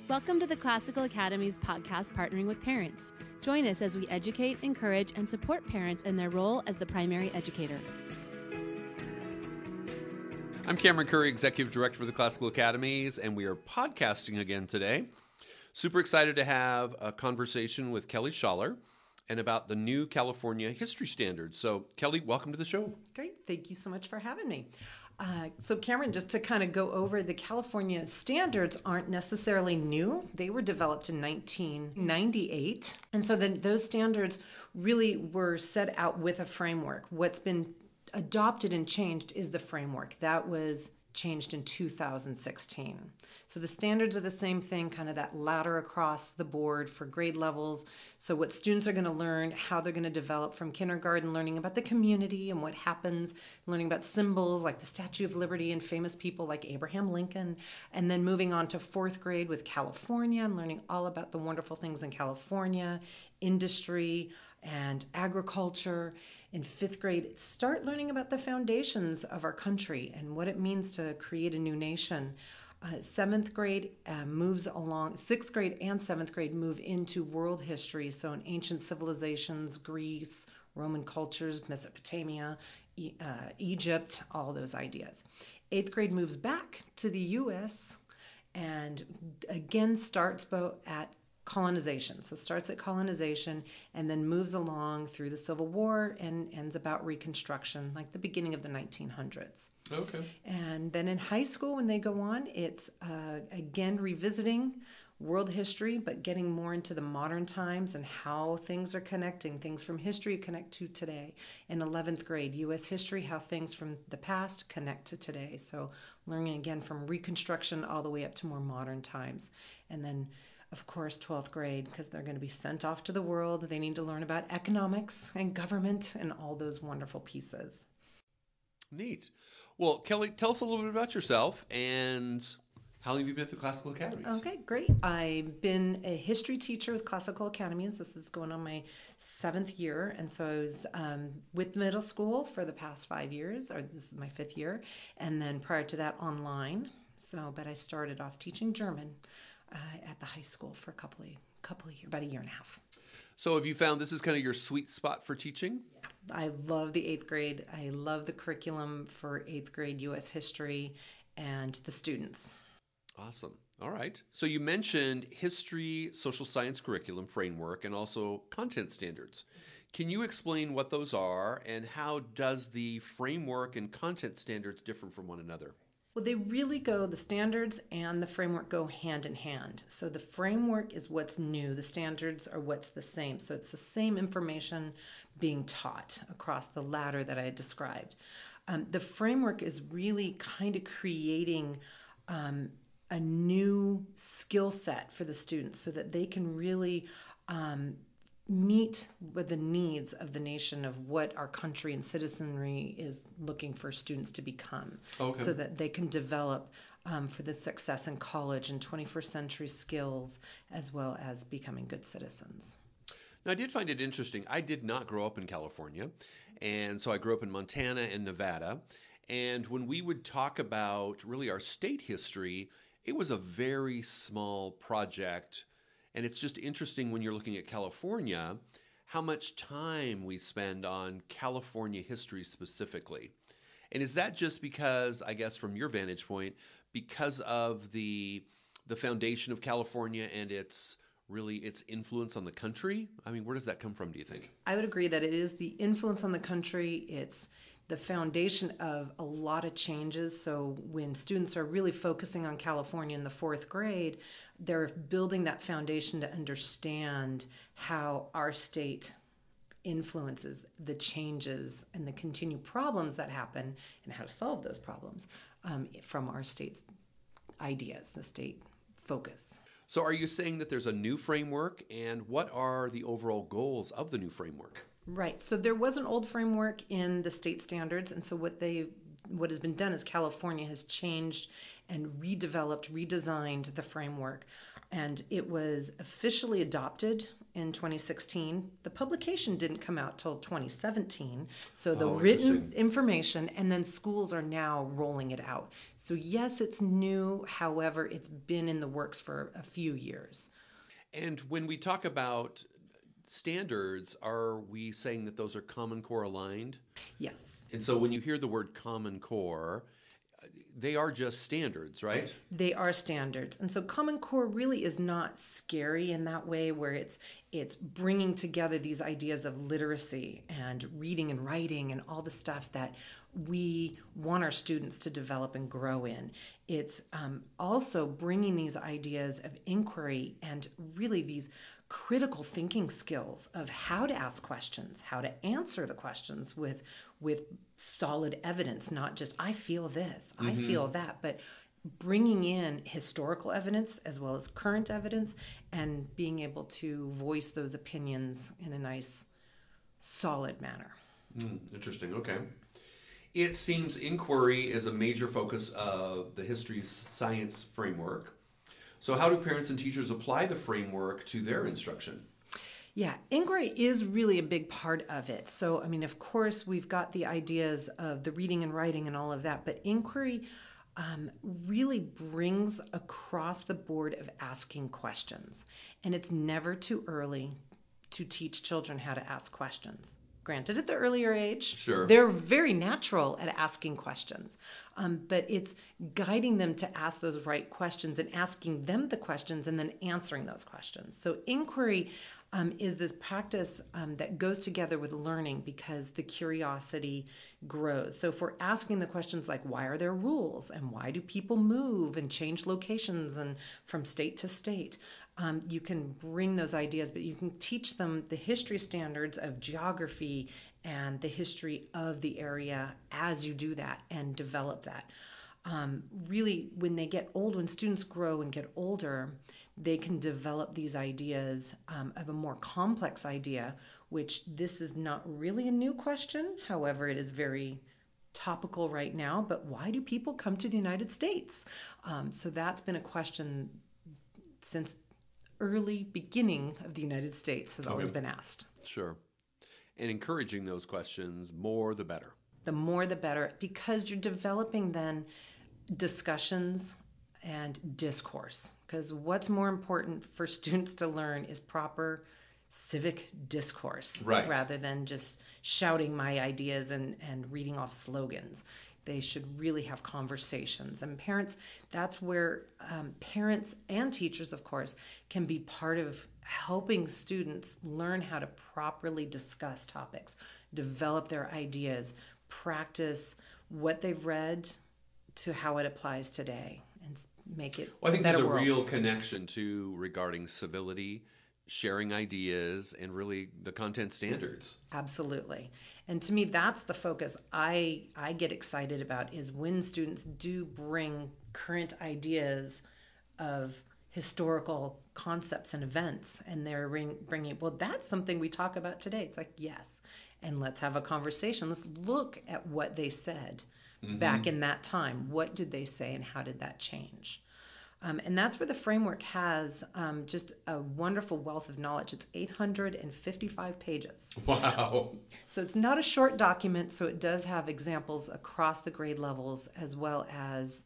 Welcome to the Classical Academy's podcast partnering with parents. Join us as we educate, encourage, and support parents in their role as the primary educator. I'm Cameron Curry, Executive Director for the Classical Academies, and we are podcasting again today. Super excited to have a conversation with Kelly Schaller and about the new California history standards. So, Kelly, welcome to the show. Great. Thank you so much for having me. So Cameron, just to kind of go over, the California standards aren't necessarily new. They were developed in 1998. And so then those standards really were set out with a framework. What's been adopted and changed is the framework. That was changed in 2016. So the standards are the same thing, kind of that ladder across the board for grade levels. So what students are going to learn, how they're going to develop from kindergarten, learning about the community and what happens, learning about symbols like the Statue of Liberty and famous people like Abraham Lincoln, and then moving on to fourth grade with California and learning all about the wonderful things in California, industry and agriculture. In fifth grade, start learning about the foundations of our country and what it means to create a new nation. Seventh grade moves along, sixth grade and seventh grade move into world history. So in ancient civilizations, Greece, Roman cultures, Mesopotamia, Egypt, all those ideas. Eighth grade moves back to the U.S. and again starts at colonization. So starts at colonization and then moves along through the Civil War and ends about Reconstruction, like the beginning of the 1900s. Okay. And then in high school, when they go on, it's again revisiting world history, but getting more into the modern times and how things are connecting. Things from history connect to today. In 11th grade, U.S. history, how things from the past connect to today. So learning again from Reconstruction all the way up to more modern times. And then of course, 12th grade, because they're going to be sent off to the world. They need to learn about economics and government and all those wonderful pieces. Neat. Well, Kelly, tell us a little bit about yourself and how long have you been at the Classical Academies? Okay, great. I've been a history teacher with Classical Academies. This is going on my 7th year. And so I was with middle school for the past 5 years, or this is my 5th year. And then prior to that, online. But I started off teaching German at the high school for a couple of years, about a year and a half. So have you found this is kind of your sweet spot for teaching? Yeah, I love the 8th grade. I love the curriculum for 8th grade U.S. history and the students. Awesome. All right. So you mentioned history, social science curriculum framework, and also content standards. Can you explain what those are and how does the framework and content standards differ from one another? Well, they really the standards and the framework go hand in hand. So the framework is what's new. The standards are what's the same. So it's the same information being taught across the ladder that I described. The framework is really kind of creating a new skill set for the students so that they can really meet with the needs of the nation of what our country and citizenry is looking for students to become. Okay. So that they can develop for the success in college and 21st century skills as well as becoming good citizens. Now, I did find it interesting. I did not grow up in California, and so I grew up in Montana and Nevada. And when we would talk about really our state history, it was a very small project. And it's just interesting when you're looking at California, how much time we spend on California history specifically. And is that just because, I guess from your vantage point, because of the foundation of California and its influence on the country? I mean, where does that come from, do you think? I would agree that it is the influence on the country. It's the foundation of a lot of changes. So when students are really focusing on California in the 4th grade, they're building that foundation to understand how our state influences the changes and the continued problems that happen and how to solve those problems from our state's ideas, the state focus. So are you saying that there's a new framework, and what are the overall goals of the new framework? Right. So there was an old framework in the state standards, and so what has been done is California has changed and redesigned the framework. And it was officially adopted in 2016. The publication didn't come out till 2017. So the written information, and then schools are now rolling it out. So yes, it's new. However, it's been in the works for a few years. And when we talk about standards, are we saying that those are Common Core aligned? Yes. And so when you hear the word Common Core, they are just standards, right? They are standards. And so Common Core really is not scary in that way, where it's bringing together these ideas of literacy and reading and writing and all the stuff that we want our students to develop and grow in. It's also bringing these ideas of inquiry and really these critical thinking skills of how to ask questions, how to answer the questions with solid evidence, not just I feel this, I feel that, but bringing in historical evidence as well as current evidence and being able to voice those opinions in a nice, solid manner. Interesting. Okay. It seems inquiry is a major focus of the history science framework. So how do parents and teachers apply the framework to their instruction? Yeah, inquiry is really a big part of it. So, I mean, of course, we've got the ideas of the reading and writing and all of that, but inquiry really brings across the board of asking questions. And it's never too early to teach children how to ask questions. Granted, at the earlier age, sure, they're very natural at asking questions, but it's guiding them to ask those right questions and asking them the questions and then answering those questions. So inquiry is this practice that goes together with learning because the curiosity grows. So if we're asking the questions like, why are there rules and why do people move and change locations and from state to state? You can bring those ideas, but you can teach them the history standards of geography and the history of the area as you do that and develop that. Really, when they get old, when students grow and get older, they can develop these ideas of a more complex idea, which this is not really a new question. However, it is very topical right now. But why do people come to the United States? So that's been a question since early beginning of the United States has always been asked. Sure. And encouraging those questions, more the better. The more the better, because you're developing then discussions and discourse. Because what's more important for students to learn is proper civic discourse, right, rather than just shouting my ideas and reading off slogans. They should really have conversations. And parents, that's where parents and teachers, of course, can be part of helping students learn how to properly discuss topics, develop their ideas, practice what they've read to how it applies today, and make it I think better there's a world. real connection to regarding civility, sharing ideas, and really the content standards. Absolutely. And to me, that's the focus I get excited about, is when students do bring current ideas of historical concepts and events, and they're bringing, well, that's something we talk about today. It's like, yes, and let's have a conversation. Let's look at what they said back in that time. What did they say and how did that change? And that's where the framework has just a wonderful wealth of knowledge. It's 855 pages. Wow. So it's not a short document, so it does have examples across the grade levels, as well as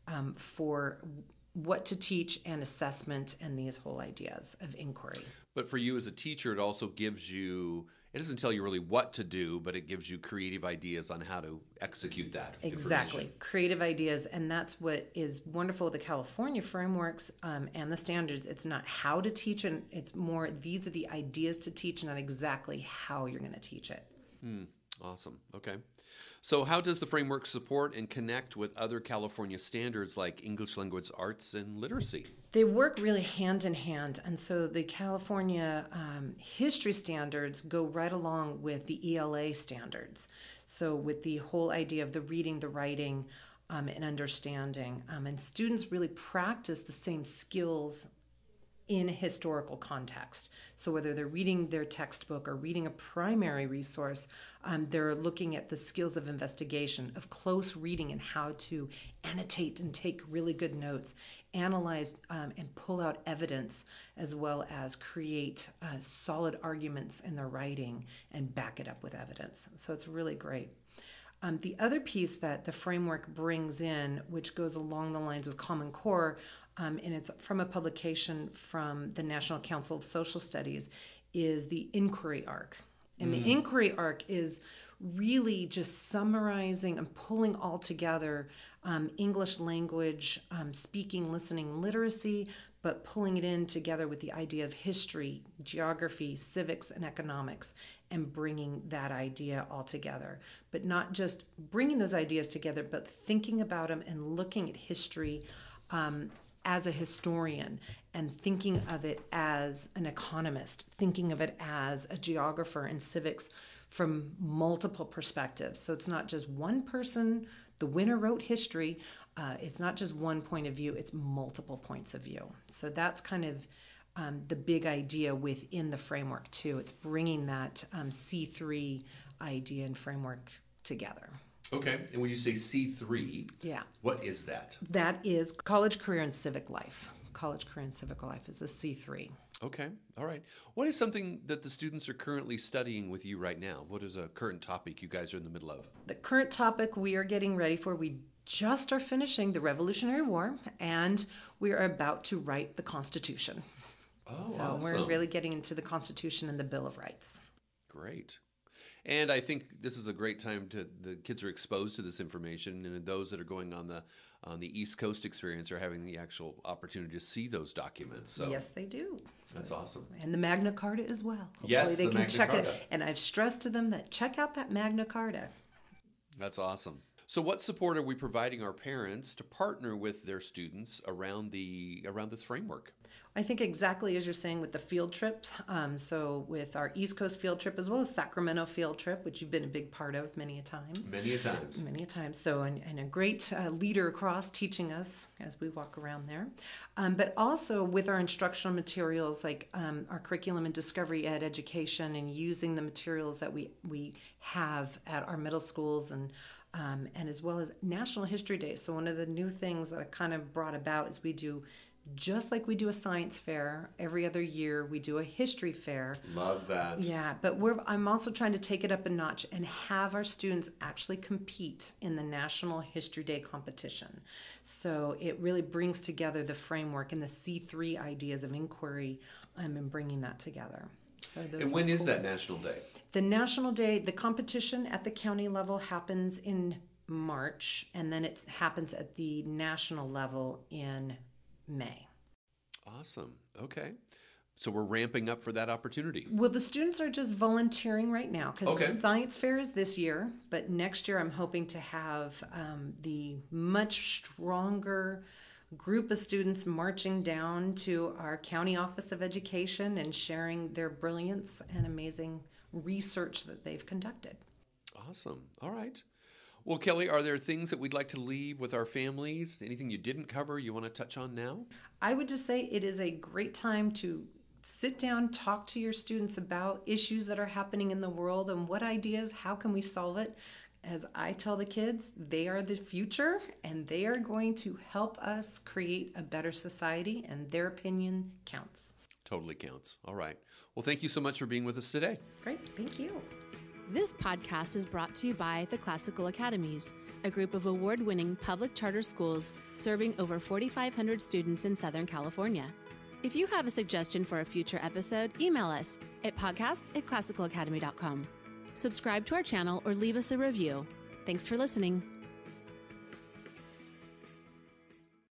for what to teach and assessment and these whole ideas of inquiry. But for you as a teacher, it also gives you, it doesn't tell you really what to do, but it gives you creative ideas on how to execute that. Exactly. Creative ideas. And that's what is wonderful with the California frameworks and the standards. It's not how to teach, and it's more, these are the ideas to teach, not exactly how you're going to teach it. Awesome. Okay. So how does the framework support and connect with other California standards like English language arts and literacy? They work really hand in hand. And so the California history standards go right along with the ELA standards. So with the whole idea of the reading, the writing, and understanding. And students really practice the same skills in a historical context. So whether they're reading their textbook or reading a primary resource, they're looking at the skills of investigation, of close reading, and how to annotate and take really good notes, analyze and pull out evidence, as well as create solid arguments in their writing and back it up with evidence. So it's really great. The other piece that the framework brings in, which goes along the lines with Common Core, and it's from a publication from the National Council of Social Studies, is the inquiry arc. And the inquiry arc is really just summarizing and pulling all together English language, speaking, listening, literacy, but pulling it in together with the idea of history, geography, civics, and economics, and bringing that idea all together. But not just bringing those ideas together, but thinking about them and looking at history as a historian, and thinking of it as an economist, thinking of it as a geographer, and civics from multiple perspectives. So it's not just one person, the winner wrote history. It's not just one point of view, it's multiple points of view. So that's kind of the big idea within the framework too. It's bringing that C3 idea and framework together. Okay, and when you say C3, what is that? That is college, career, and civic life. College, career, and civic life is a C3. Okay, all right. What is something that the students are currently studying with you right now? What is a current topic you guys are in the middle of? The current topic we are getting ready for, we just are finishing the Revolutionary War, and we are about to write the Constitution. Oh, so awesome. We're really getting into the Constitution and the Bill of Rights. Great. And I think this is a great time the kids are exposed to this information, and those that are going on the East Coast experience are having the actual opportunity to see those documents. So yes, they do. That's awesome. And the Magna Carta as well. Hopefully yes, they the can Magna check Carta. it. And I've stressed to them that check out that Magna Carta. That's awesome. So what support are we providing our parents to partner with their students around this framework? I think exactly as you're saying with the field trips. So with our East Coast field trip as well as Sacramento field trip, which you've been a big part of many a times. Many a times. Many a times. So and a great leader across teaching us as we walk around there. But also with our instructional materials like our curriculum and discovery ed education, and using the materials that we have at our middle schools, and as well as National History Day. So one of the new things that I kind of brought about is we do, just like we do a science fair every other year, we do a history fair. Love that. Yeah, but I'm also trying to take it up a notch and have our students actually compete in the National History Day competition. So it really brings together the framework and the C3 ideas of inquiry and bringing that together. So and when is that National Day? The National Day, the competition at the county level happens in March, and then it happens at the national level in May. Awesome. Okay. So we're ramping up for that opportunity. Well, the students are just volunteering right now because Okay. Science Fair is this year, but next year I'm hoping to have the much stronger group of students marching down to our County Office of Education and sharing their brilliance and amazing research that they've conducted. Awesome. All right. Well, Kelly, are there things that we'd like to leave with our families? Anything you didn't cover you want to touch on now? I would just say it is a great time to sit down, talk to your students about issues that are happening in the world and what ideas, how can we solve it? As I tell the kids, they are the future and they are going to help us create a better society, and their opinion counts. Totally counts. All right. Well, thank you so much for being with us today. Great. Thank you. This podcast is brought to you by the Classical Academies, a group of award-winning public charter schools serving over 4,500 students in Southern California. If you have a suggestion for a future episode, email us at podcast@classicalacademy.com. Subscribe to our channel or leave us a review. Thanks for listening.